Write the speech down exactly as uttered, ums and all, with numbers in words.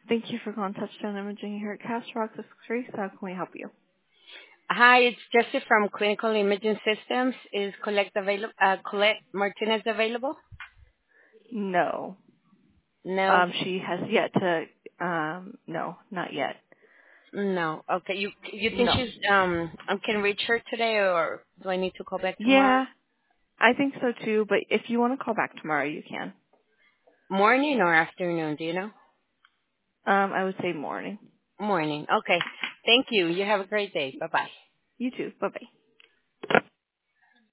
Thank you for calling Touchstone Imaging here at Cast Rock. This is Grace. How can we help you? Hi, it's Jessie from Clinical Imaging Systems. Is Colette available? Uh, Colette Martinez available? No. No, Um, she has yet to, um, no, not yet. no. Okay, you you think No. she's um I can reach her today, or do I need to call back tomorrow? Yeah, I think so too, but if you want to call back tomorrow, you can. Morning or afternoon? Do you know? Um, I would say morning. Morning. Okay. Thank you. You have a great day. Bye bye. You too. Bye-bye.